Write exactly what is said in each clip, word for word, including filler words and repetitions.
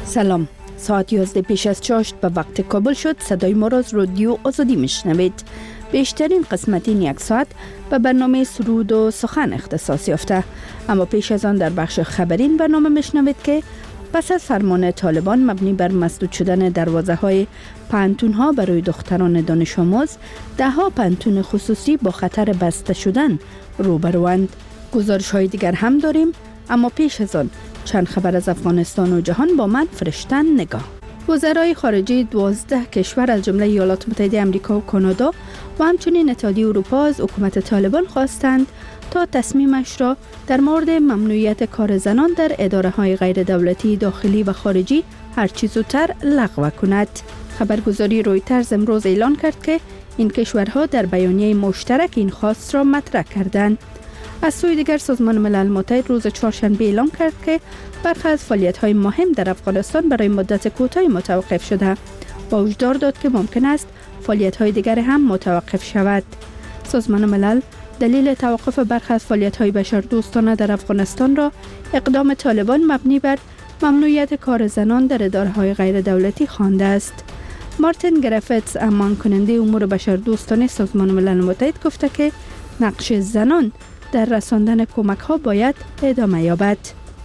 سلام، ساعت یازده پیش از چاشت به وقت کابل شد. صدای ما را از رادیو آزادی میشنوید. بیشترین قسمت این یک ساعت به برنامه سرود و سخن اختصاص یافته، اما پیش از آن در بخش خبری این برنامه میشنوید که پس از فرمان طالبان مبنی بر مسدود شدن دروازه های پانتون ها برای دختران دانش آموز، ده ها پانتون خصوصی با خطر بسته شدن روبروند. گزارش های دیگر هم داریم، اما پیش از آن چند خبر از افغانستان و جهان با من فرشتن نگاه. وزرای خارجه دوازده کشور از جمله ایالات متحده آمریکا و کانادا و همچنین اتحادیه اروپا از حکومت طالبان خواستند تا تصمیمش را در مورد ممنوعیت کار زنان در اداره های غیر دولتی داخلی و خارجی هرچی زودتر لغو کند. خبرگزاری رویترز امروز اعلان کرد که این کشورها در بیانیه مشترک این خواست را مطرح کردند. از سوی دیگر سازمان ملل متحد روز چهارشنبه اعلام کرد که برخی از فعالیت‌های مهم در افغانستان برای مدت کوتاهی متوقف شده و هشدار داد که ممکن است فعالیت‌های دیگر هم متوقف شود. سازمان ملل دلیل توقف برخی از فعالیت‌های بشردوستانه در افغانستان را اقدام طالبان مبنی بر ممنوعیت کار زنان در اداره‌های غیر دولتی خوانده است. مارتین گریفیتس، امان کننده امور بشردوستانه سازمان ملل متحد، گفته که نقش زنان در رساندن کمک ها باید ادامه یابد.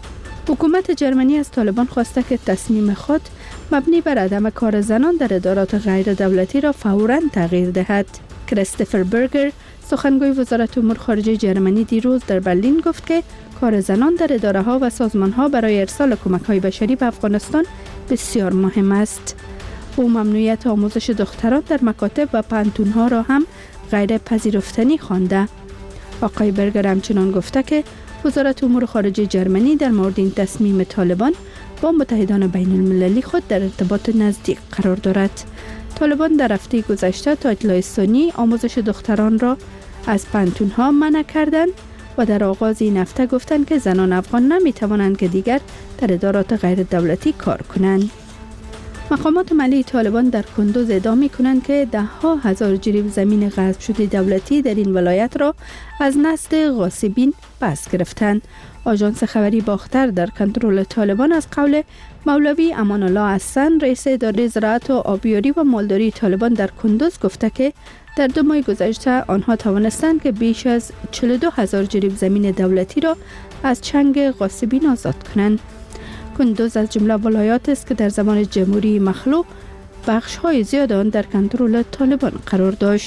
حکومت جرمنی از طالبان خواسته که تصمیم خود مبنی بر عدم کار زنان در ادارات غیر دولتی را فوراً تغییر دهد. کریستوفر برگر، سخنگوی وزارت امور خارجه جرمنی، دیروز در برلین گفت که کار زنان در اداره ها و سازمان ها برای ارسال کمک های بشری به افغانستان بسیار مهم است. او ممنوعیت آموزش دختران در مکاتب و پانتون ها را هم غیر پذیرفتنی خوانده. آقای برگر همچنان گفته که وزارت امور خارجه جرمنی در مورد این تصمیم طالبان با متحدان بین المللی خود در ارتباط نزدیک قرار دارد. طالبان در هفته گذشته تا اطلاع ثانی آموزش دختران را از پانتون ها منع کردند و در آغاز این هفته گفتند که زنان افغان نمی توانند که دیگر در ادارات غیر دولتی کار کنند. مقامات ملی طالبان در کندوز ادعا می‌کنند که ده ها هزار جریب زمین غصب شده دولتی در این ولایت را از نزد غاصبین پس گرفتند. آژانس خبری باختر در کنترل طالبان از قول مولوی امان الله حسن، رئیس اداره زراعت و آبیاری و مالداری طالبان در کندوز، گفته که در دو ماه گذشته آنها توانستند که بیش از چهل و دو هزار جریب زمین دولتی را از چنگ غاصبین آزاد کنند. کندوز از جمله ولایات است که در زمان جمهوری مخلوع بخش های زیاد آن در کنترل طالبان قرار داشت.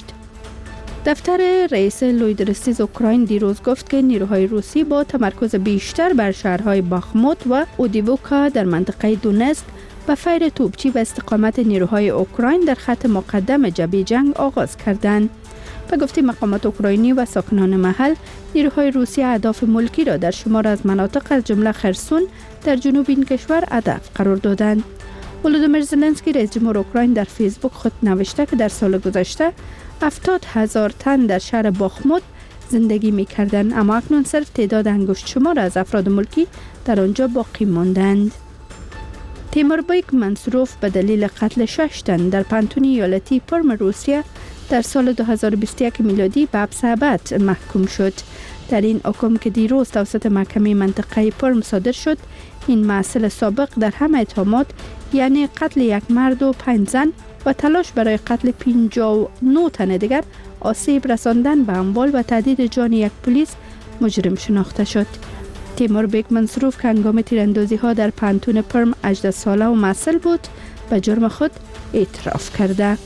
دفتر رئیس لویدرستیز اوکراین دیروز گفت که نیروهای روسی با تمرکز بیشتر بر شهرهای باخموت و اودیوکا در منطقه دونتسک به فیر توپچی به استقامت نیروهای اوکراین در خط مقدم جبهه جنگ آغاز کردند. به گفته مقامات اوکراینی و ساکنان محل، نیروهای روسی اهداف ملکی را در شمار از مناطق از جمله خرسون در جنوب این کشور هدف قرار دادند. ولودیمیر زلنسکی، رئیس جمهور اوکراین، در فیسبوک خود نوشته که در سال گذشته هفتاد هزار تن در شهر باخموت زندگی می‌کردند، اما اکنون صرف تعداد انگشت شمار از افراد ملکی در آنجا باقی ماندند. تیموربیک منصوروف به دلیل قتل شش تن در پانتون ایالتی پرم روسیه در سال دو هزار و بیست و یک میلادی به حبس ابد محکوم شد. در این حکم که دیروز توسط محکمه منطقه پرم صادر شد، این مسئول سابق در همه اتهامات، یعنی قتل یک مرد و پنج زن و تلاش برای قتل پنجاه و نه تن دیگر، آسیب رساندن به اموال و تهدید جان یک پلیس مجرم شناخته شد. تیموربیک منصوروف که هنگام تیراندازی ها در پانتون پرم هجده ساله و مسئول بود، به جرم خود اعتراف کرده.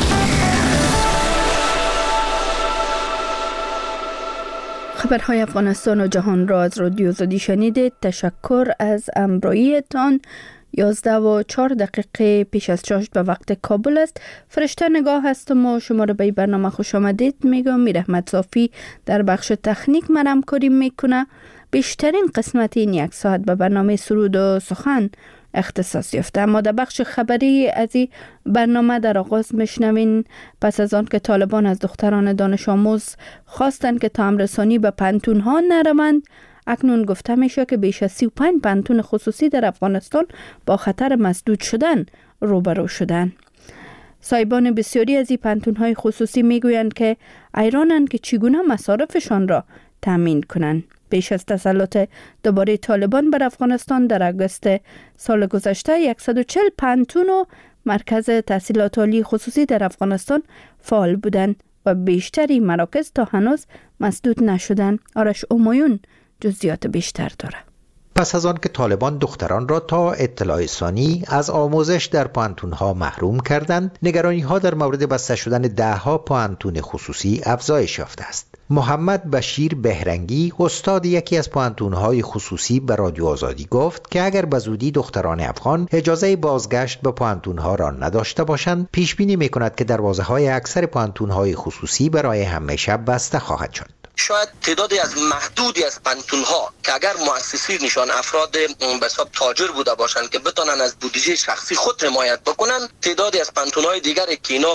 خبرهای افغانستان و جهان را از رادیو آزادی شنیدید. تشکر از همراهیتان. یازده و چهار دقیقه پیش از چاشت به وقت کابل است. فرشته نگاه هستم و شما را به برنامه خوش آمدید میگم. میر احمد صافی در بخش تکنیک من همکاری میکنه. بیشترین قسمت این یک ساعت به برنامه سرود و سخن اختصاص یافته، اما در بخش خبری از این برنامه در آغاز میشنوین پس از آن که طالبان از دختران دانش آموز خواستند که تام رسانی به پانتون ها نروند، اکنون گفته میشه که بیش از سی و پنج پانتون خصوصی در افغانستان با خطر مسدود شدن روبرو شدن. صاحبان بسیاری از این پانتون های خصوصی میگویند که ایرانند که چگونه مصارفشان را تامین کنند. پیش از تسلط دوباره طالبان بر افغانستان در آگوست سال گذشته صد و چهل پانتون و مرکز تحصیلات عالی خصوصی در افغانستان فعال بودند و بیشتری مراکز تا هنوز مسدود نشدند. آرش اومایون جزئیات بیشتر داره. پس از آن که طالبان دختران را تا اطلاع ثانی از آموزش در پانتون‌ها محروم کردند، نگرانی‌ها در مورد بسته شدن ده‌ها پانتون خصوصی افزایش یافته است. محمد بشیر بهرنگی، استاد یکی از پانتون‌های خصوصی، به رادیو آزادی گفت که اگر به زودی دختران افغان اجازه بازگشت به پانتون‌ها را نداشته باشند، پیش بینی می‌کند که دروازه‌های اکثر پانتون‌های خصوصی برای همیشه بسته خواهد شد. شاید تعدادی از محدودی از پانتون‌ها که اگر مؤسسینشان افراد به حساب تاجر بوده باشند که بتونن از بودجه شخصی خود حمایت بکنن، تعدادی از پانتون‌های دیگری که اینا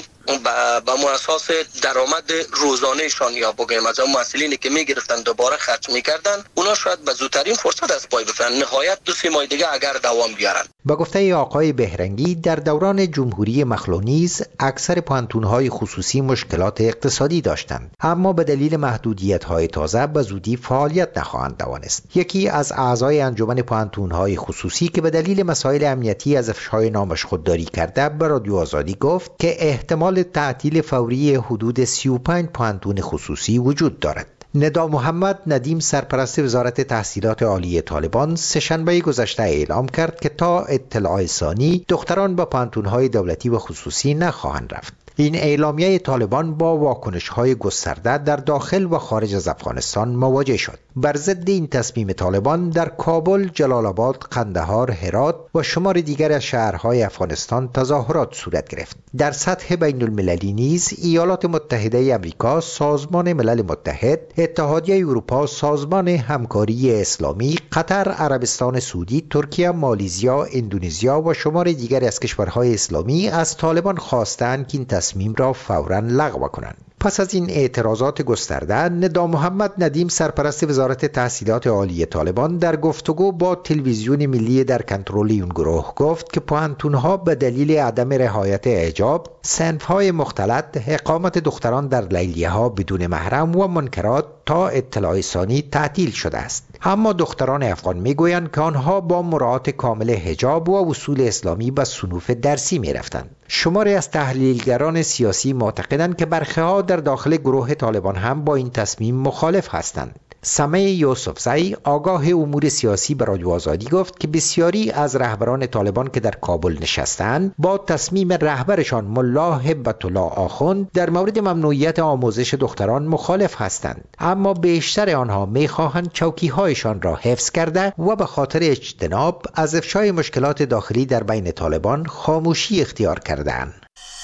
با اساس درآمد روزانه‌شان یا بگیم از اون محصولینی که میگرفتن دوباره خرج میکردن، اونا شاید به زودترین فرصت از پای بفرن، نهایت دو سه ماه دیگه اگر دوام بیارن. با گفته آقای بهرنگی، در دوران جمهوری مخلونیز اکثر پانتون‌های خصوصی مشکلات اقتصادی داشتند، اما به دلیل محدودیت‌های تازه به زودی فعالیت نخواهند توانست. یکی از اعضای انجمن پانتون‌های خصوصی که به دلیل مسائل امنیتی از افشای نامش خودداری کرده، به رادیو آزادی گفت که احتمال تعطیل فوری حدود سی و پنج پانتون خصوصی وجود دارد. ندا محمد ندیم، سرپرست وزارت تحصیلات عالی طالبان، سه‌شنبه گذشته اعلام کرد که تا اطلاع ثانی دختران به پانتون‌های دولتی و خصوصی نخواهند رفت. این اعلامیه طالبان با واکنش‌های گسترده در داخل و خارج از افغانستان مواجه شد. بر ضد این تصمیم طالبان در کابل، جلال آباد، قندهار، هرات و شمار دیگر از شهرهای افغانستان تظاهرات صورت گرفت. در سطح بین المللی نیز ایالات متحده آمریکا، سازمان ملل متحد، اتحادیه اروپا، سازمان همکاری اسلامی، قطر، عربستان سعودی، ترکیه، مالزیا، اندونزیا و شمار دیگر از کشورهای اسلامی از طالبان خواستند که این تصمیم را فوراً لغو کنند. پس از این اعتراضات گسترده، ندا محمد ندیم، سرپرست وزارت تحصیلات عالی طالبان، در گفتگو با تلویزیون ملی در کنترل این گروه گفت که پانتون‌ها به دلیل عدم رعایت حجاب، صنف‌های مختلط، اقامت دختران در لیلیه‌ها بدون محرم و منکرات تا اطلاع ثانی تعطیل شده است. اما دختران افغان میگویند که آنها با مراعات کامل حجاب و اصول اسلامی به صنوف درسی میرفتند. شماری از تحلیلگران سیاسی معتقدند که برخی‌ها در داخل گروه طالبان هم با این تصمیم مخالف هستند. سمع یوسفزئی، آگاه امور سیاسی، به رادیو آزادی گفت که بسیاری از رهبران طالبان که در کابل نشستند با تصمیم رهبرشان ملا هبت الله آخوند در مورد ممنوعیت آموزش دختران مخالف هستند، اما بیشتر آنها می‌خواهند چوکی‌هایشان را حفظ کرده و به خاطر اجتناب از افشای مشکلات داخلی در بین طالبان خاموشی اختیار کرده‌اند.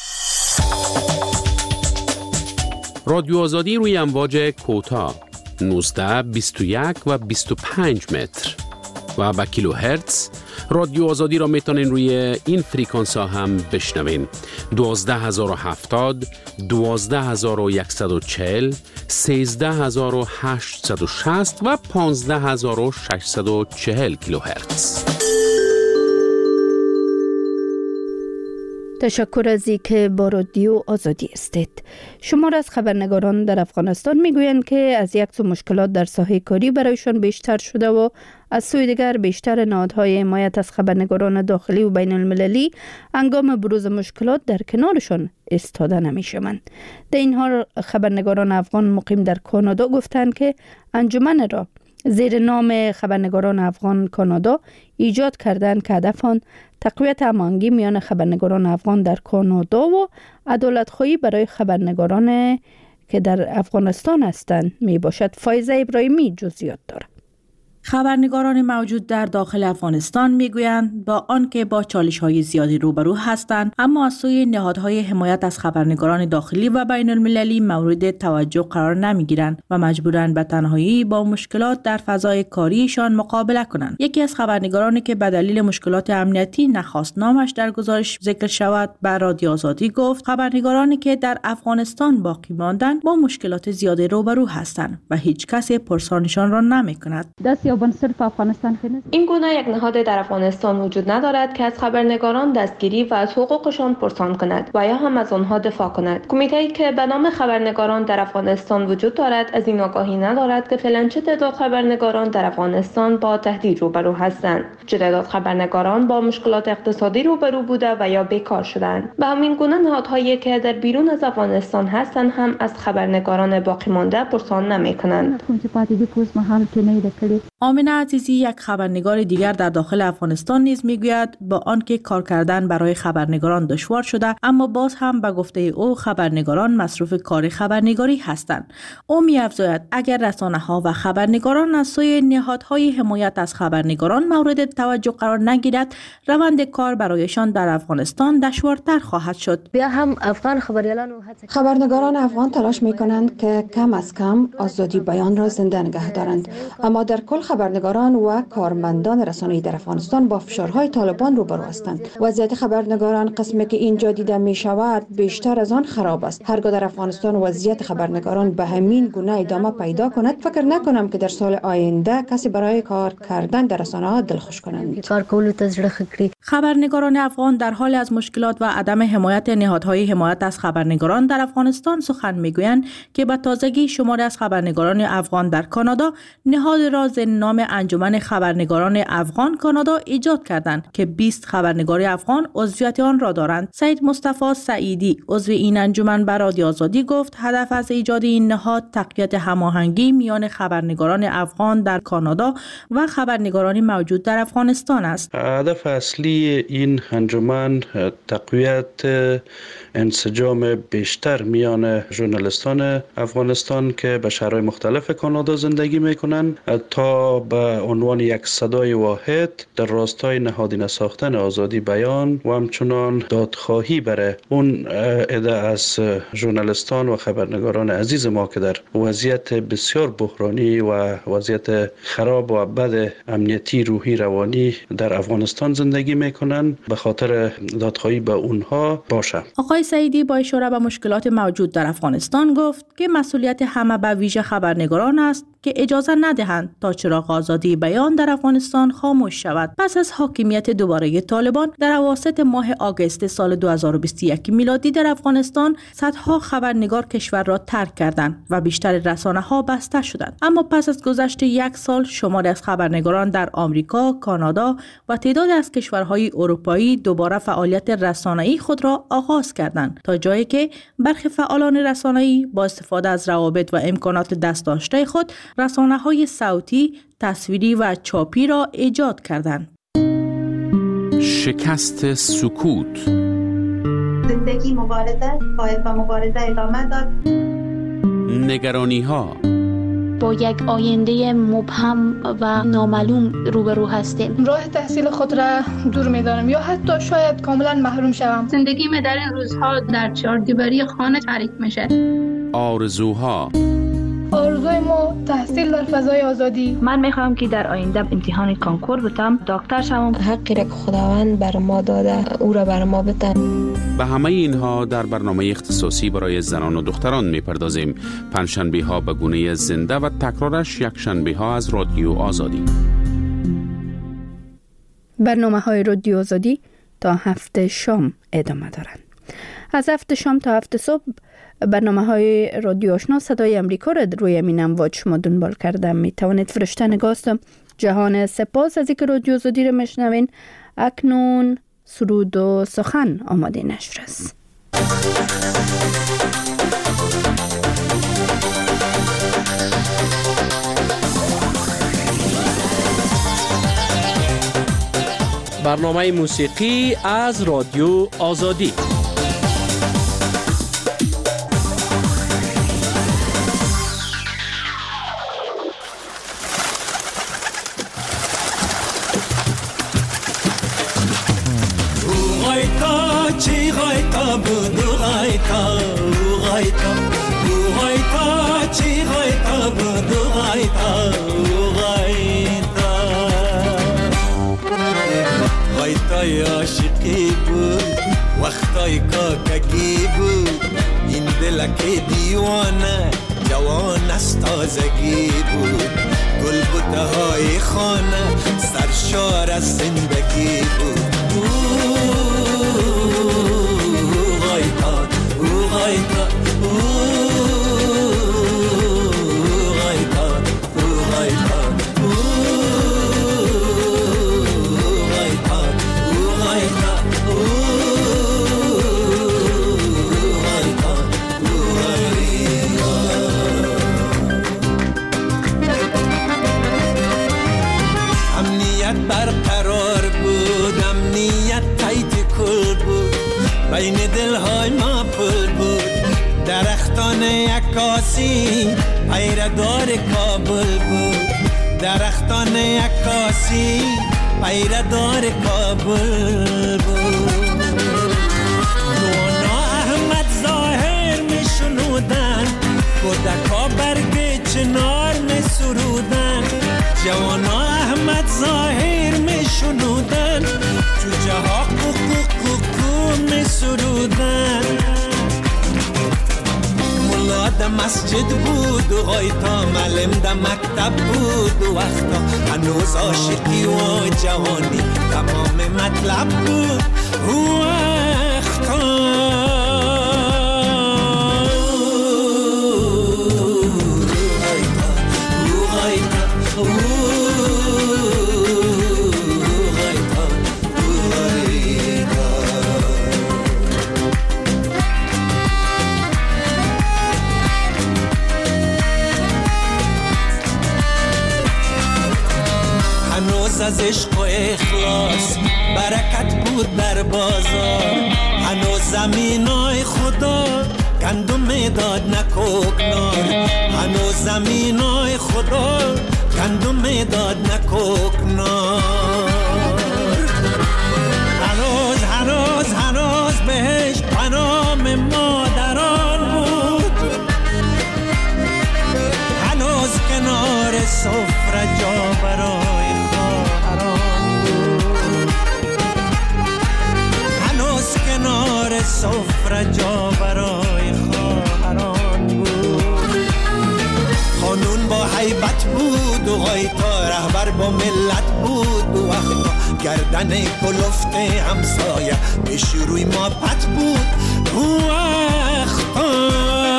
رادیو آزادی روی امواج کوتاه نوزده، بیست و یک و بیست و پنج متر و با کیلو هرتز. رادیو آزادی را میتونین روی این فریکانس ها هم بشنوین: دوازده هزار و هفتاد، دوازده هزار و صد و چهل، سیزده هزار و هشتصد و شصت و پانزده هزار و ششصد و چهل کیلو هرتز. تشکر از اینکه با رادیو آزادی هستید. شمار از خبرنگاران در افغانستان میگویند که از یک سو مشکلات در ساحه کاری برایشان بیشتر شده و از سوی دیگر بیشتر نهادهای حمایت از خبرنگاران داخلی و بین المللی هنگام بروز مشکلات در کنارشان ایستاده نمیشوند. در این حال خبرنگاران افغان مقیم در کانادا گفتند که انجمن را زیر نام خبرنگاران افغان کانادا ایجاد کردند که هدف آن تقویت هماهنگی میان خبرنگاران افغان در کانادا و عدالت‌خواهی برای خبرنگاران که در افغانستان هستند می باشد. فایزه ابراهیمی جزئیات دارد. خبرنگاران موجود در داخل افغانستان میگویند با آنکه با چالش‌های زیادی روبرو هستند، اما از سوی نهادهای حمایت از خبرنگاران داخلی و بین المللی مورد توجه قرار نمیگیرند و مجبورند به تنهایی با مشکلات در فضای کاریشان مقابله کنند. یکی از خبرنگارانی که به دلیل مشکلات امنیتی نخواست نامش در گزارش ذکر شود، به رادیو آزادی گفت خبرنگارانی که در افغانستان باقی ماندند با مشکلات زیادی روبرو هستند و هیچ کس پرسانشان را نمی‌کند. دست خیابان صرف افغانستان که نیست. این گونه یک نهاد در افغانستان وجود ندارد که از خبرنگاران دستگیری و از حقوقشان پرسان کند و یا هم از آنها دفاع کند. کمیته‌ای که به نام خبرنگاران در افغانستان وجود دارد از این آگاهی ندارد که فعلا چه تعداد خبرنگاران در افغانستان با تهدید روبرو هستند، چه تعداد خبرنگاران با مشکلات اقتصادی روبرو بوده و یا بیکار شدند. به همین گونه نهادهایی که در بیرون از افغانستان هستند هم از خبرنگاران باقی مانده پرسان نمی‌کنند. آمنه عزیزی، یک خبرنگار دیگر در داخل افغانستان نیز میگوید با آنکه کار کردن برای خبرنگاران دشوار شده، اما باز هم به گفته او خبرنگاران مصروف کار خبرنگاری هستند. او می‌افزاید اگر رسانه‌ها و خبرنگاران از سوی نهادهای حمایت از خبرنگاران مورد توجه قرار نگیرد، روند کار برایشان در افغانستان دشوارتر خواهد شد. بیا هم افغان خبریالان و خبرنگاران افغان تلاش می‌کنند که کم از کم آزادی بیان را زنده نگه دارند، اما در کل خبرنگاران و کارمندان رسانه‌ای در افغانستان با فشارهای طالبان روبرو هستند. وضعیت خبرنگاران قسمی که اینجا دیده می شود بیشتر از آن خراب است. هرگاه در افغانستان وضعیت خبرنگاران به همین گونه ادامه پیدا کند، فکر نکنم که در سال آینده کسی برای کار کردن در رسانه‌ها دلخوش کنند. کار کولو ته زړه ښه کړي. خبرنگاران افغان در حال از مشکلات و عدم حمایت نهادهای حمایت از خبرنگاران در افغانستان سخن میگویند که به تازگی شماری از خبرنگاران افغان در کانادا نهاد را زیر نام انجمن خبرنگاران افغان کانادا ایجاد کردند که بیست خبرنگار افغان عضویت آن را دارند. سید مصطفی سعیدی عضو این انجمن به رادیو آزادی گفت هدف از ایجاد این نهاد تقویت هماهنگی میان خبرنگاران افغان در کانادا و خبرنگاران موجود در افغانستان است. هدف اصلی این انجمن تقویت انسجام بیشتر میان ژورنالیستان افغانستان که به شهرهای مختلف کانادا زندگی میکنند تا به عنوان یک صدای واحد در راستای نهادینه ساختن آزادی بیان و همچنان دادخواهی برای اون عده از ژورنالیستان و خبرنگاران عزیز ما که در وضعیت بسیار بحرانی و وضعیت خراب و بد امنیتی روحی روانی در افغانستان زندگی میکنند به خاطر دادخواهی به اونها باشه. آقای سعیدی با اشاره به مشکلات موجود در افغانستان گفت که مسئولیت همه به ویژه خبرنگاران است که اجازه ندهند تا چراغ آزادی بیان در افغانستان خاموش شود. پس از حاکمیت دوباره طالبان در اواسط ماه آگوست سال دو هزار و بیست و یک میلادی در افغانستان صدها خبرنگار کشور را ترک کردند و بیشتر رسانه‌ها بسته شدند. اما پس از گذشت یک سال شماری از خبرنگاران در آمریکا، کانادا و تعدادی از کشورهای اروپایی دوباره فعالیت رسانه‌ای خود را آغاز کردند تا جایی که برخی فعالان رسانه‌ای با استفاده از روابط و امکانات دست داشته خود رسانه‌های صوتی، تصویری و چاپی را ایجاد کردند. شکست سکوت. زندگی مبارزه، باید با مبارزه ادامه داد. نگرانی‌ها. با یک آینده مبهم و نامعلوم روبرو هستیم. راه تحصیل خود را دور می‌دانم یا حتی شاید کاملا محروم شوم. زندگی من در این روزها در چهار دیواری خانه تعریف میشه. آرزوها. آرزوی ما تحصیل در فضای آزادی. من میخوام که در آینده امتحان کانکور بتم، دکتر شوم. حقی را که خداوند بر ما داده او را بر ما بده. به همه اینها در برنامه اختصاصی برای زنان و دختران میپردازیم. پنجشنبه ها به گونه زنده و تکرارش یک شنبه ها از رادیو آزادی. برنامه های رادیو آزادی تا هفت شام ادامه دارند. از هفت شام تا هفت صبح برنامه های رادیو آشنا صدای امریکا را روی امین امواج شما دنبال کرده می توانید. فرشته نگاست جهان سپاس از اینکه رادیو آزادی را میشنوین. اکنون سرود و سخن آماده نشر است. برنامه موسیقی از رادیو آزادی. چی غایتا بود غایتا غایتا غایتا چی غایتا بود غایتا غایتا غایتای عاشقی بود وقتای کاککی بود این دلک دیوانه جوان است تازگی بود گل بوته های خانه سرشار از زندگی بود. غایتا او غایتا بین دلهای ما پل بود، درختان عکاسی پیردار کابل بود، درختان عکاسی پیردار کابل بود. نوانا احمد ظاهر می شنودن، کودکا برگ چنار می سرودن، جوانا احمد ظاهر می شنودن، جوجه ها کوکو می سرودن. ملا ده مسجد بود و غایتا معلم ده مکتب بود و وقتا هنوز عاشقی و جوانی تمام مطلب بود و وقتا. از عشق و اخلاص برکت بود در بازار، هنوز زمینای خدا گندم میداد نه کوکنار، هنوز زمینای خدا گندم میداد نه کوکنار. هنوز هنوز هنوز بهش پنام مادران بود، هنوز کنار سفره جا برای کنار سفره جا برای خواهران بود. خانون با حیبت بود و غایتا رهبر با ملت بود و وقتا گردن کلفت همسایه پیش روی ما پت بود و وقتا.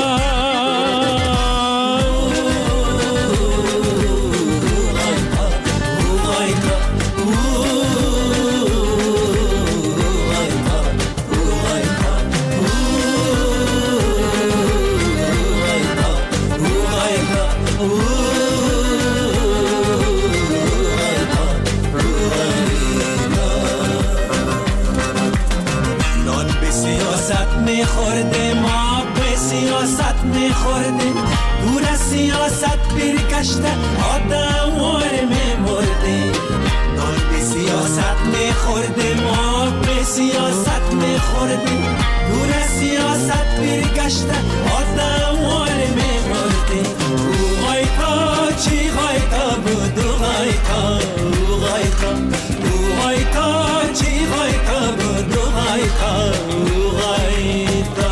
میخورده ما به سیاست میخورده، دور از سیاست برگشته آدم واره میمرده. نان به سیاست میخورده ما به سیاست میخورده، دور از سیاست برگشته آدم واره میمرده. او غایتا چی غایتا بود او غایتا او غایتا او غایتا چی غایتا بود او غایتا او غایتا.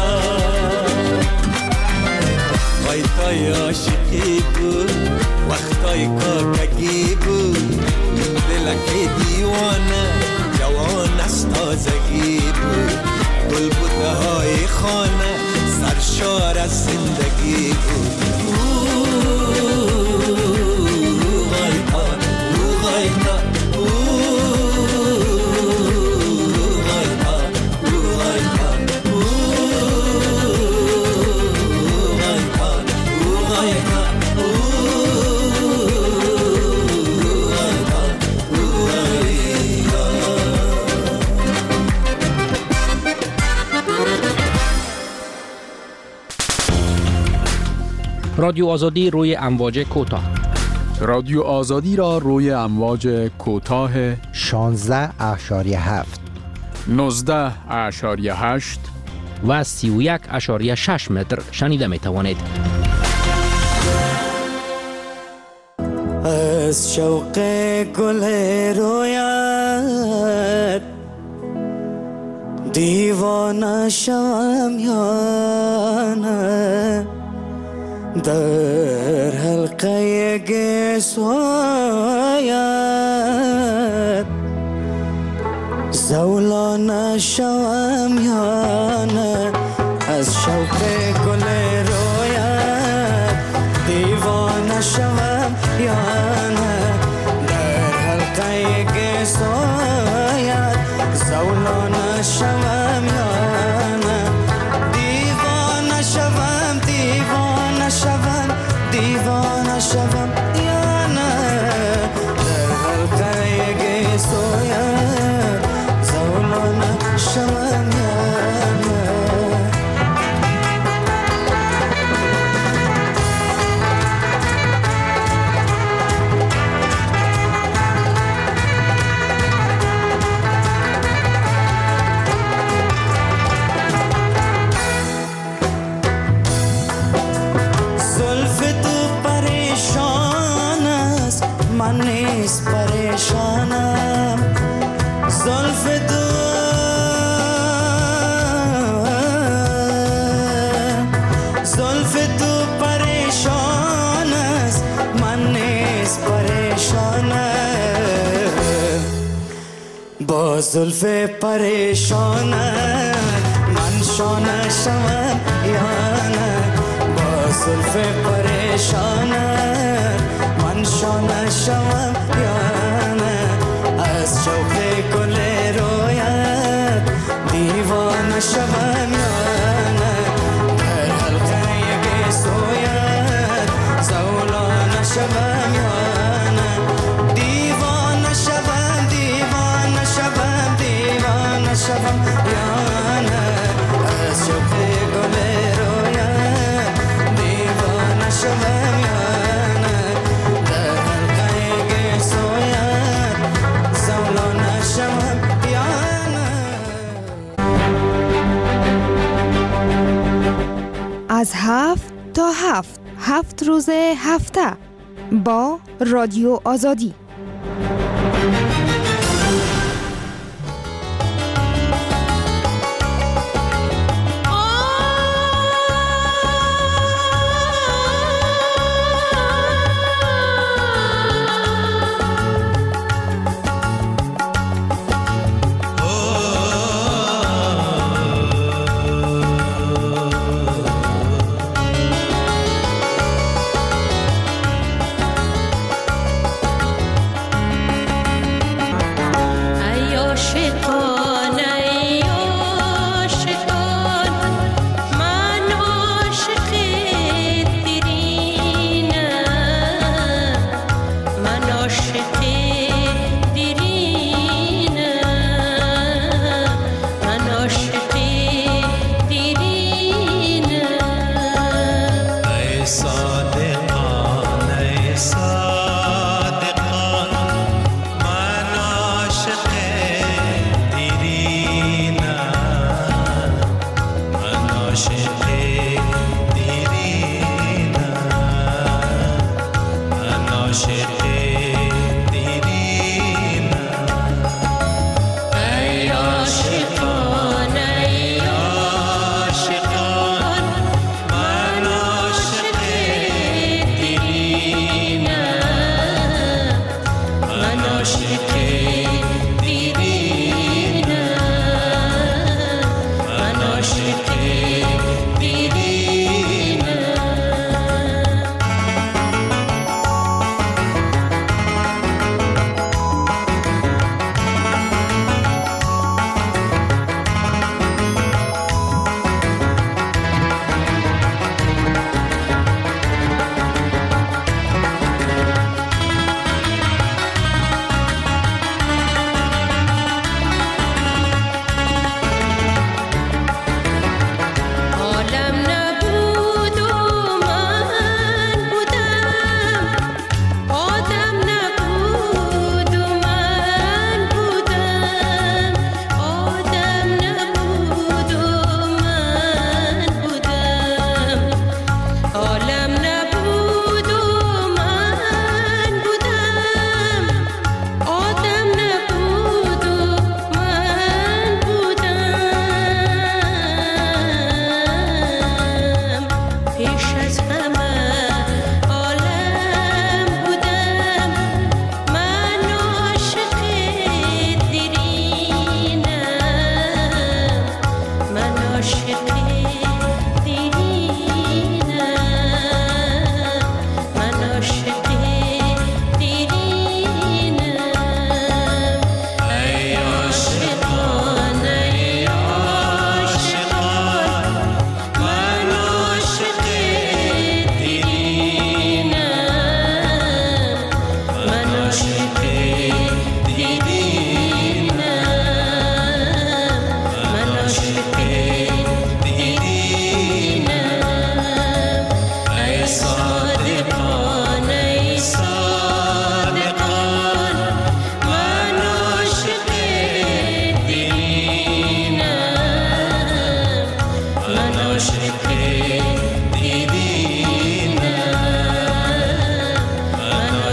غایتای عاشقی بود وقتای کاکگی بود، دلک دیوانه جوان از تازگی بود، گل بوته های خانه سرشار از زندگی بود. رادیو آزادی روی امواج کوتاه. رادیو آزادی را روی امواج کوتاه شانزده اشاریه هفت، نوزده اشاریه هشت و سی و یک اشاریه شش متر شنیده می توانید. از شوق گل رویت دیوانه شوم یا نه، در حلقه گسوایت زولانه شوم یا نه از شوق گل رویت دیوانه شوم یا نه در حلقه گسوایت زولانه شوم یا نه دیوانه شوم دیوانه شوم دیوانه شوم یا نه در حلقه گسویت زولانه شوم یا نه من نیست پریشانم زلف تو زلف تو پریشان است من نیست پریشانم با زلف پریشانم من شانه شوم یا نه با زلف پریشانم من شانه شوم یا نه از شوق گل رویت دیوانه شوم یا نه در حلقه گسویت زولانه شوم یا نه دیوانه شوم دیوانه شوم دیوانه شوم یا نه از شوق گل رویت دیوانه شوم یا از هفت تا هفت هفت روز هفته با رادیو آزادی.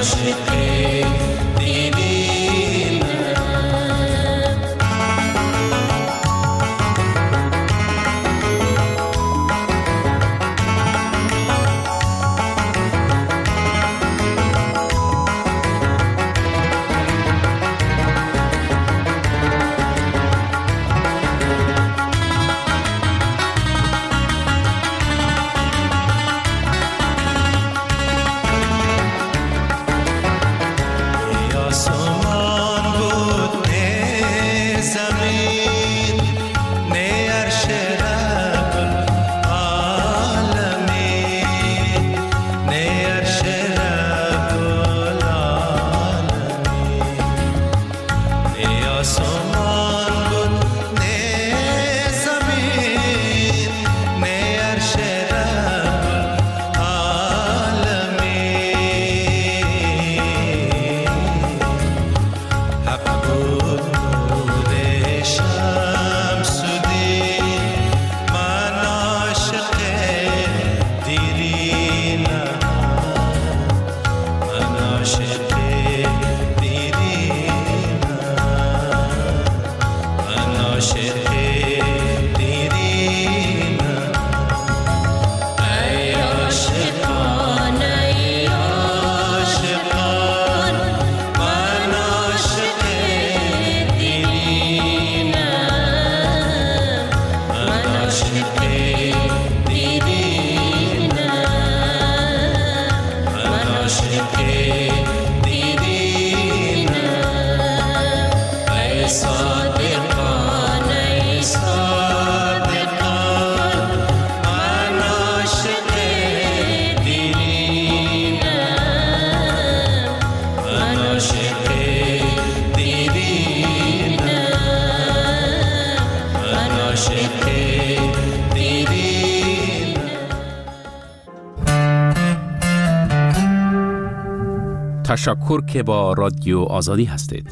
تشکر که با رادیو آزادی هستید.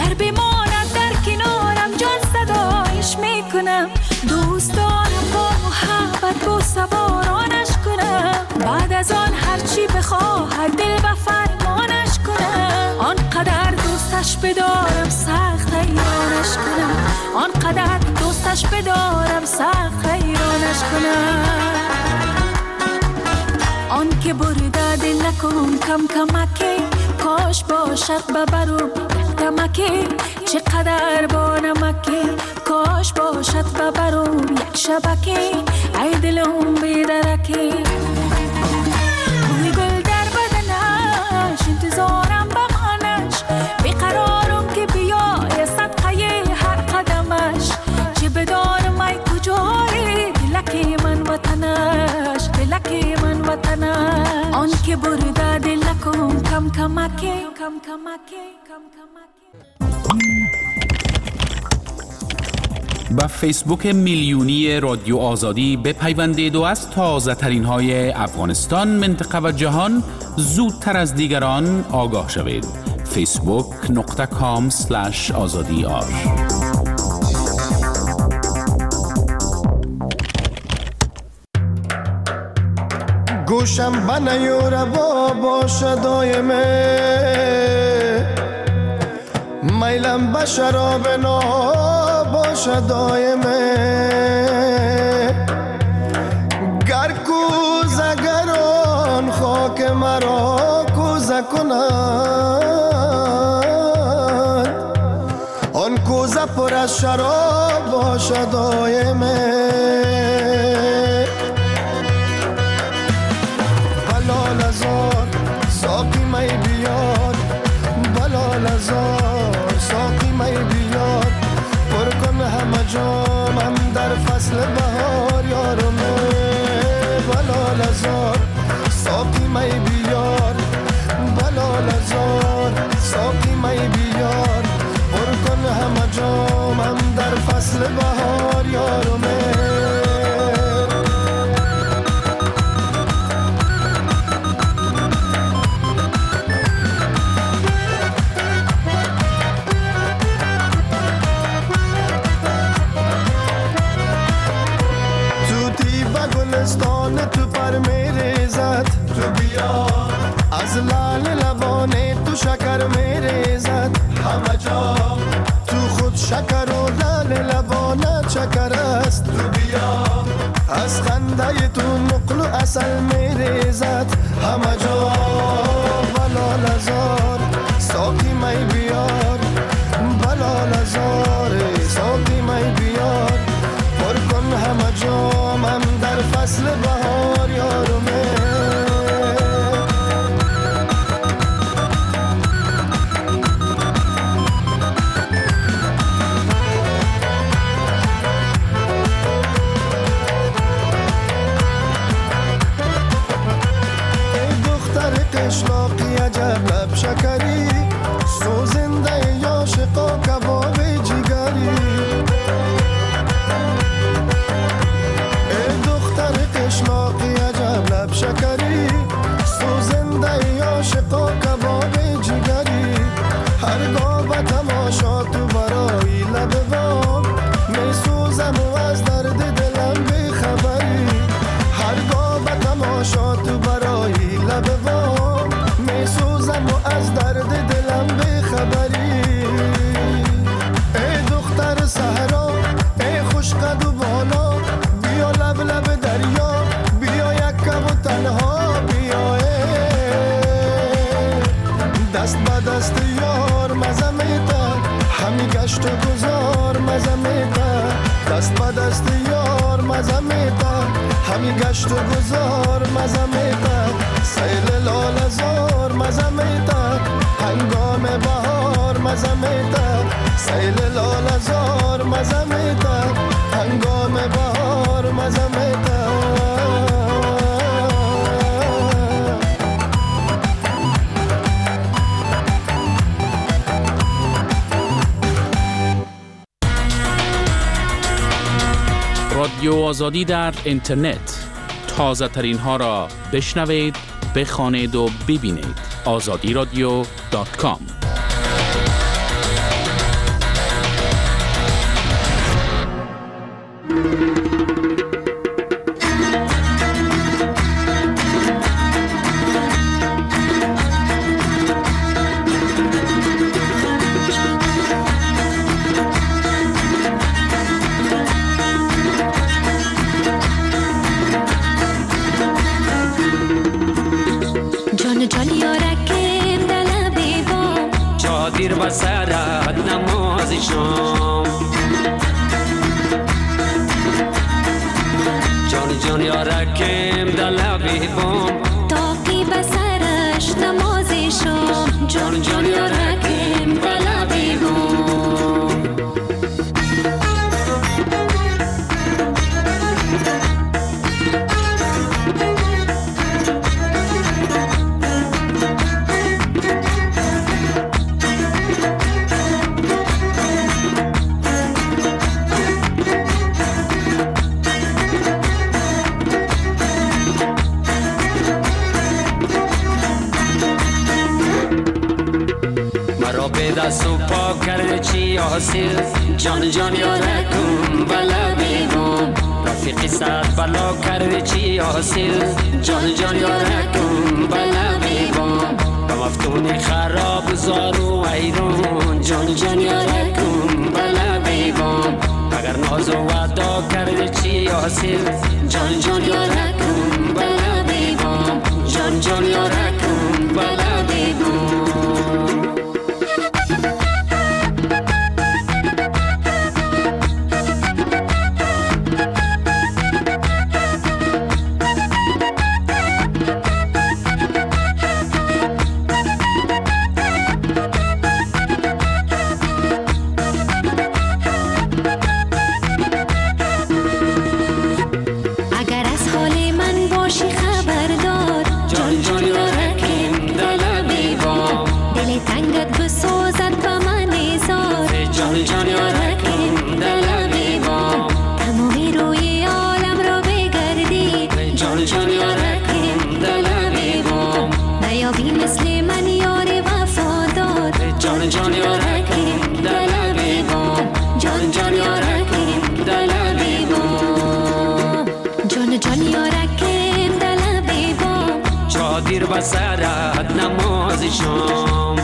گر بماند در کنارم جان صدایش میکنم، دوست دارم با محبت با سوارانش کنم، بعد از آن هرچی بخواهد دل و فرمانش کنم، آنقدر دوستش بدارم سخت حیرانش کنم، آنقدر دوستش بدارم سخت حیرانش کنم. آن که برده دل نکن کم کمکی، کاش باشد ببرم کمکی، چقدر با نمکی، کاش باشد ببرم یک شبکی، ای دلم بیدرکی. بوی گل در بدنش انتظارم بمانش، بیقرارم که بیای صدقه هر قدمش، چه بدانم ای کجایی دلکی من وطنش، دلکی من وطنش. آن که برده دل نکن کم کمکی، کم کمکی، کم کمکی. با فیسبوک میلیونی رادیو آزادی بپیوندید و از تازه ترین های افغانستان، منطقه و جهان زودتر از دیگران آگاه شوید. فیسبوک نقطه کام سلش آزادی آر. گوشم بنیور با باشه دایمه، میلم به شراب نا باشه دایمه، گر کوزه گران خاک مرا کوزه کند، آن کوزه پر از شراب باشه دایمه. بلال ازار ساقی می بیاد، بلال ازار ساقی می بیاد، پر کن همه جامم در فصل بهار یارمه. بلال ازار ساقی می بیاد، بلال ازار ساقی می بیاد، پر کن همه جامم در فصل بهار یارمه. گلستان تو پر میریزد، تو بیا از لال لبانه تو شکر میریزد، همه جا تو خود شکر و لال لبانه شکر است، تو بیا از خنده تو نقل و اصل میریزد، همه جا. بلال ازار ساقی می بیار، بلال ازار ساقی می بیار، پر کن همه جامم در فصل بهار یارمه. ای دختر قشلاقی عجب لب شکری، سوزنده عاشقا کباب جگری، قشلاقی عجب لب شکری، سوزنده عاشقا کباب جگری، هرگاه به تماشا تو برای لب وام، می سوزم و از درد دلم بیخبری، هرگاه به تماشا تو برای لب وام، می سوزم و از درد دلم بیخبری. ای دختر صحرا ای خوش قد و بالا، بیا لب لب دریا، بیا یک کم و تنها بیا، دست با دست یار مزه میتا، همی گشت و گذار مزه میتا، دست با دست یار مزه میتا، همی گشت و گذار مزه میتا، سیل لال زار مزه میتا، هنگام بهار مزه میتا، سیل لال زار مزه میتا، هنگام بهار مزه میتا. رادیو آزادی در اینترنت، تازه ترین ها را بشنوید، بخوانید و ببینید. آزادی رادیو دات کام. شام جان جان یارکم در لبی بام تاقی بسرش نماز شام جان جان یارکم در لبی بام دست و پا کرده چی حاصل جان جان یارکم بلا بیگم رفیقی صد بلا کرده چی حاصل جان جان یارکم بلا بیگم به مفتونی خراب زارو ایرون جان جان یارکم بلا بیگم اگر ناز و وعدا کرده چی حاصل جان جان یارکم بلا بیگم جان جان یارکم بلا بیگم دیر بسرت نماز شام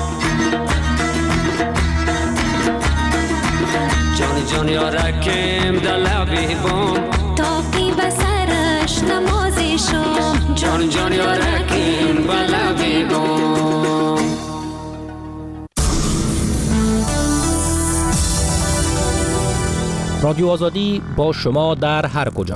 جان جان یارکم در لبی بام تاقی بسرش نماز شام جان جان یارکم بر لبی بام رادیو آزادی با شما در هر کجا.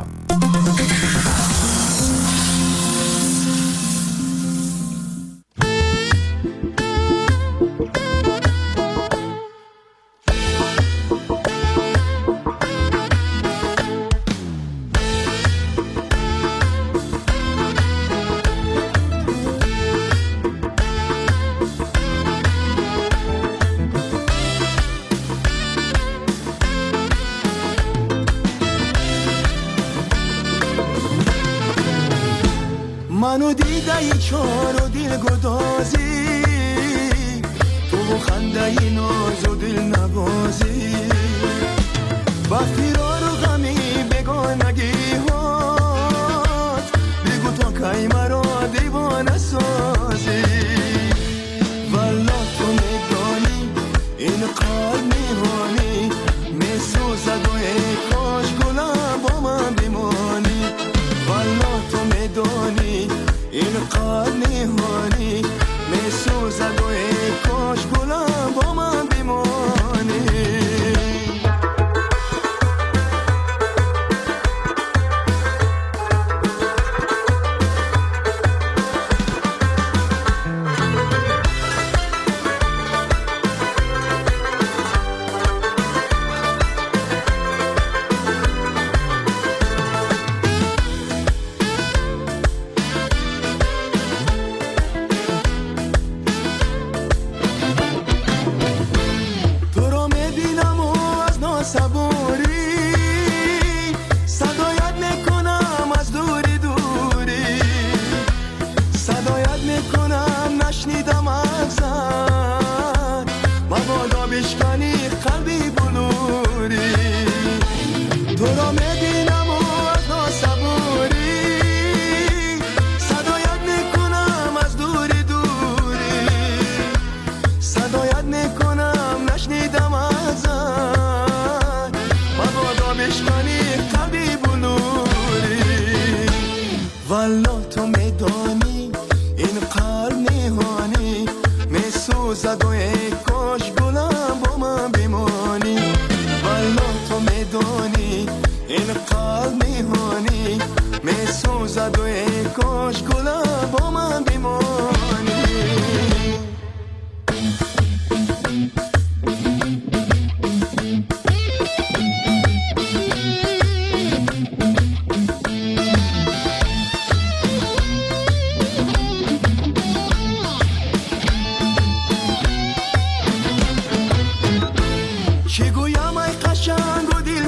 منو دیده ای چار و دل گدازی تو خنده ای ناز و دل نبازی با فرار و غمی بگانگی هات بگو تا کی مرا دیوانه سازی والا تو میدانی این قلب میهانی میسوزد و ای کاش گلم با من بمانی والا تو میدانی این قلب میهانی میسوزد و ای کاش گلم با من بمانی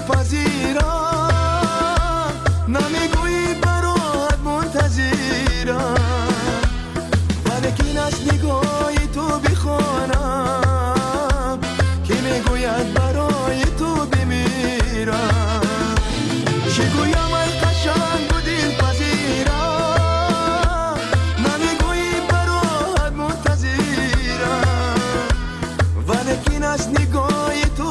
پذیرم نمیگویی برات منتظرم ولیکن از نگاهی تو بخوانم که میگوید برای تو بمیرم چی گویم ای قشنگ و دلپذیرم نمیگویی برات منتظرم ولیکن از نگاهی تو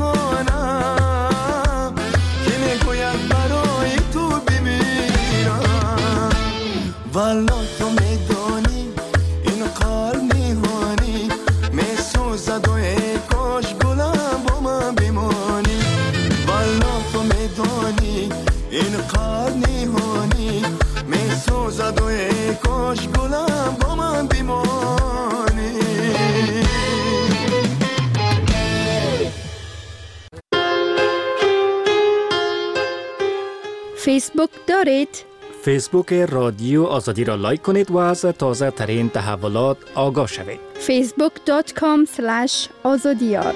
بخوانم که میگوید برای تو بمیرم والا تو میدانی این قلب نیهانی میسوزد و ای کاش گلم با من بمانی والا تو میدانی این قلب نیهانی میسوزد و ای کاش گلم با من بمانی فیسبوک دارید؟ فیسبوک رادیو آزادی را لایک کنید و از تازه ترین تحولات آگاه شوید. فیسبوک دات کام سلش آزادیار.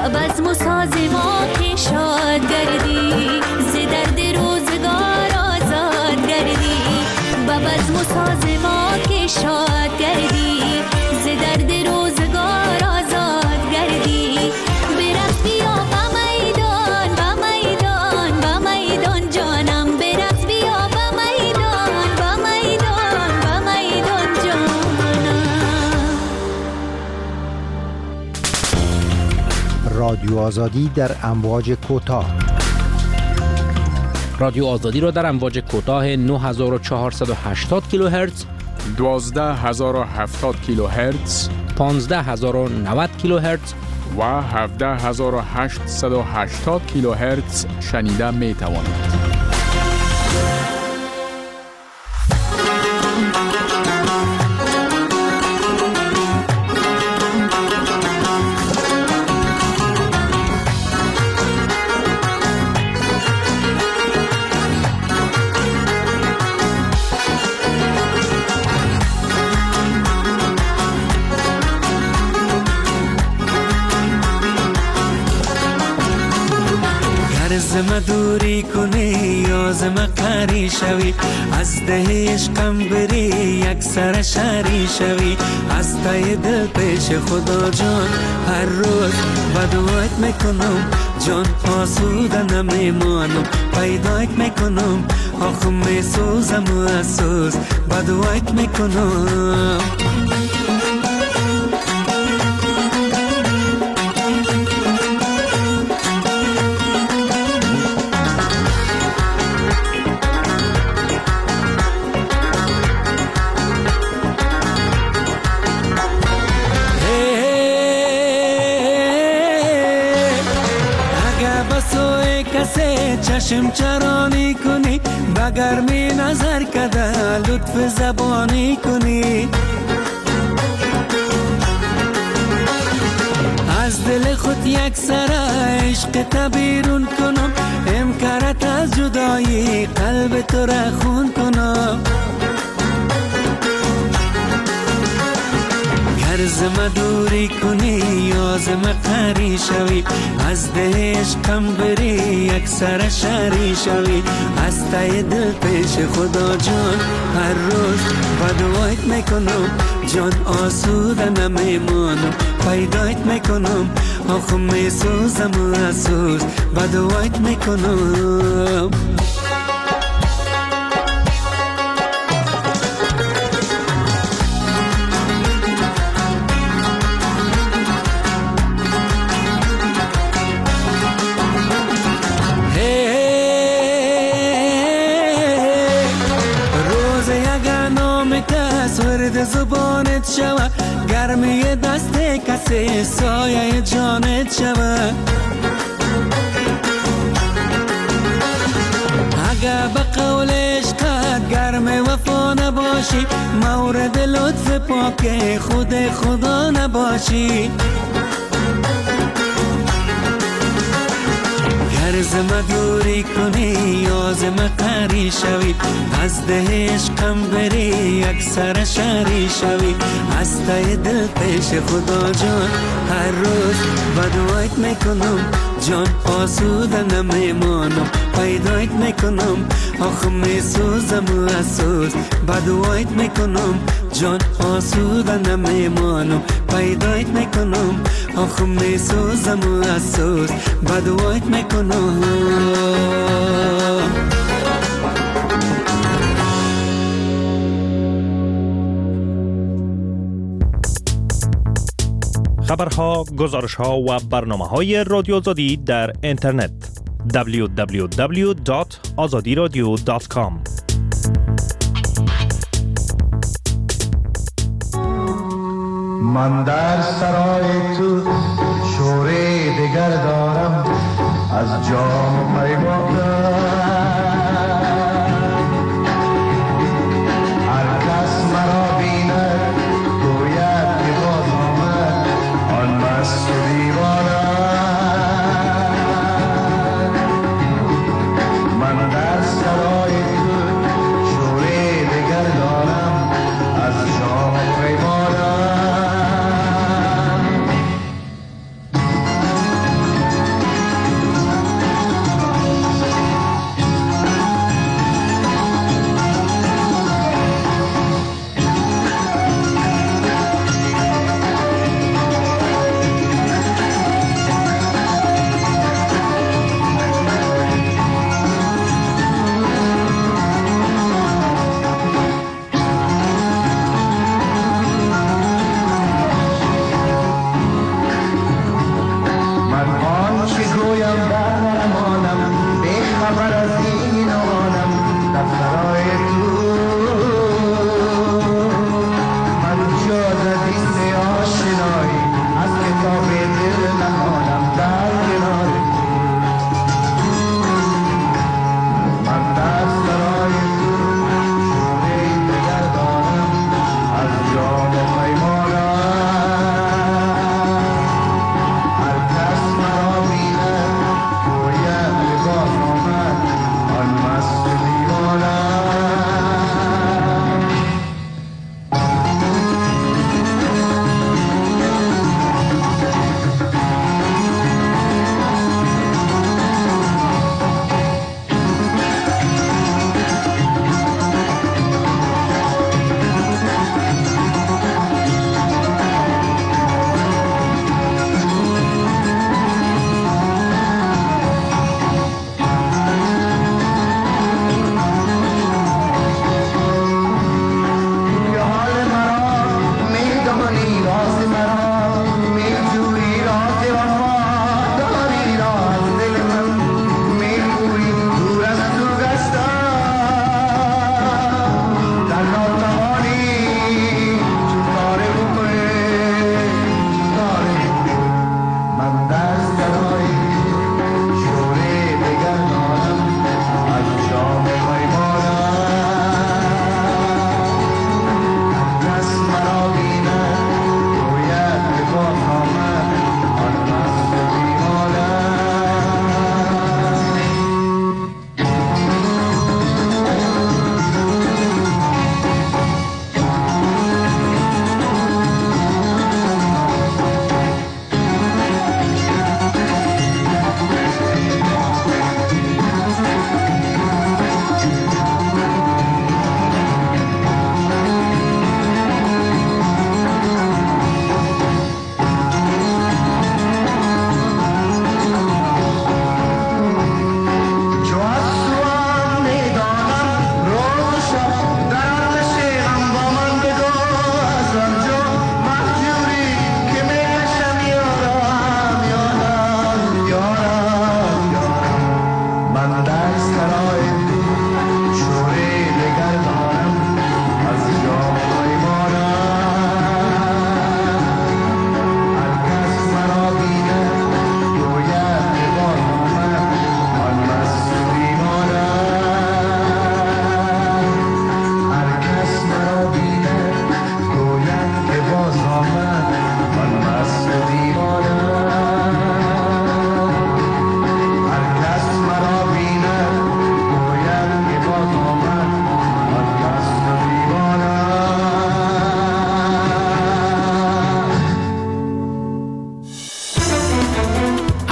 و بزم و ساز ما که شاد گردی ز درد روزگار آزاد گردی و بزم و ساز ما که شاد گردی ز درد روزگار آزاد گردی برقص بیا به میدان به میدان به میدان جانم برقص بیا به میدان به میدان به میدان جانم. رادیو آزادی در امواج کوتاه. رادیو آزادی را در امواج کوتاه نه هزار و چهارصد و هشتاد کیلوهرتز، دوازده هزار و هفتاد کیلوهرتز، پانزده هزار و نود کیلوهرتز و هفده هزار و هشتصد و هشتاد کیلوهرتز شنیده می توانید. زم دوری کنی یا زم قری شوی از ده عشقم بری یک سر شری شوی از تای دل پیش خدا جان هر روز بدوایت میکنم جان آسوده نمیمانم پیدایت میکنم آخ میسوزم و اسوز بدوایت میکنم. چشم چرانی کنی بگر می نظر کده لطف زبانی کنی از دل خود یک سر عشق تبیرون کنم امکارت از جدایی قلب تو را خون کنم. زم دوری کنی یا زم قری شوی از ده عشقم بری یک سر شری شوی از تای دل پیش خدا جان هر روز بدوایت میکنم جان آسوده نمیمانم پیدایت میکنم آخ میسوزم و اسوز بدوایت میکنم. زبانت شوه گرمی دست کسی سایه جانت شوه اگه به قول عشقت گرم وفا نباشی مورد لطف پاک خود خدا نباشی گر زم دوری کنی یا زم قری شوی از ده عشقم بری یک سر شری شوی از تای دل پیش خدا جان هر روز بدوایت میکنم جان آسوده نمیمانم پیدایت میکنم آخ میسوزم و اسوز بدوایت میکنم جان آسوده نمیمانم پیدایت میکنم آخ میسوزم و اسوز بدوایت میکنم. خبرها، گزارشها و برنامه‌های رادیو آزادی در اینترنت دبلیو دبلیو دبلیو دات آزادی رادیو دات کام. من در سرای تو شوره دگر دارم از جام پیمانم هر کس مرا بیند گوید که باز آمد آن مست و دیوانم من در سرای تو شوره دگر دارم از جام پیمانم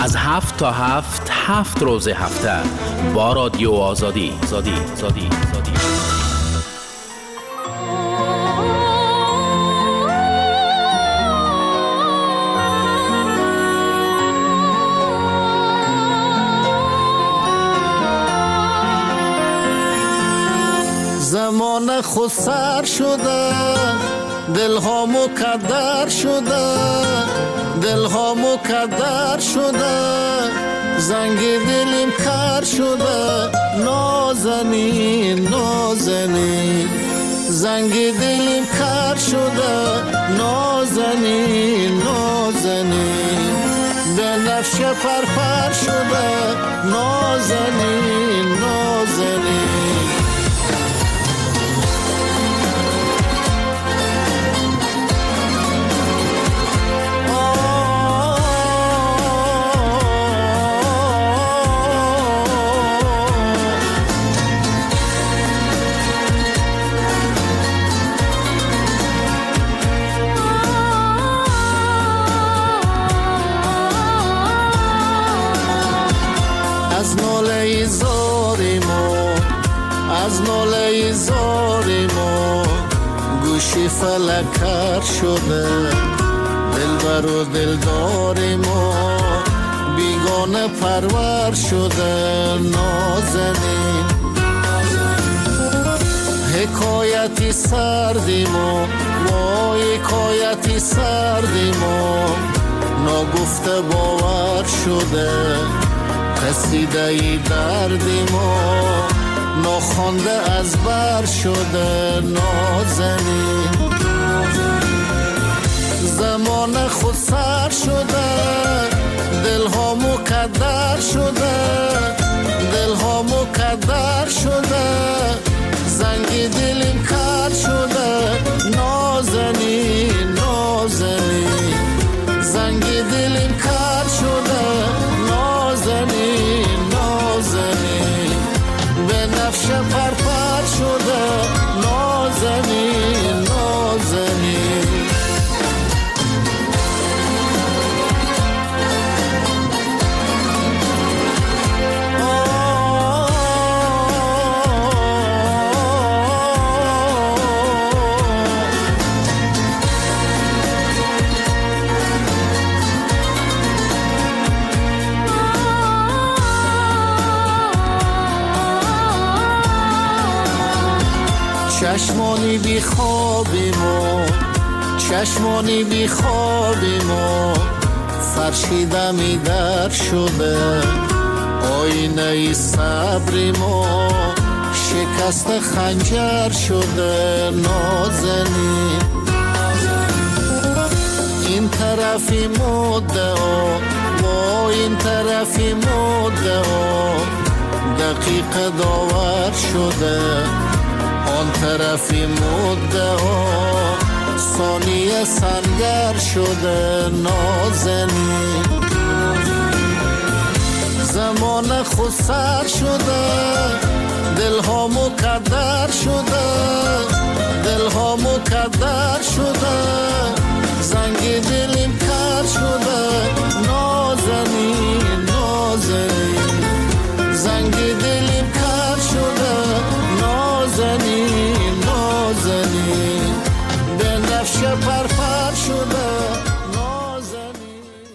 از هفت تا هفت هفت روز هفته با رادیو آزادی آزادی آزادی آزادی. زمان خود سر شده، دل ها مکدر شده، دل ها مکدر شده، زنگ دلیم کر شده، نازنین نازنین، زنگ دلیم کر شده، نازنین نازنین، به نفش پرپر شده، نازنین نازنین. از ناله زاریمو از ناله زاریمو گوشی فلک کر شده، دلبر و دلداریمو بیگانه پرور شده، نازنین. حکایتی سردیمو وای حکایتی سردیمو ناگفته باور شده، قصیده ای دردی ما ناخوانده از بر شده، نازنین. زمان خود سر شده، دل ها مکدر شده، دل ها مکدر شده، زنگ دلیم کر شده، نازنین نازنین، زنگ دلیم کر شده، نازنین نازنین، به نفش پرپر شده، نازنین نازنین. چشمانی بی خوابیمو چشمانی بی خوابیمو فرشیده می در شده، آینه ای صبریمو شکست خنجر شده، نازنین. این طرفی مدعا و این طرفی مدعا دقیق داور شده، آن طرفی مدعا ثانیه سنگر شده، نازنین. زمان خود سر شده، دل ها مکدر شده، دل ها مکدر شده، زنگ دلیم کر شده،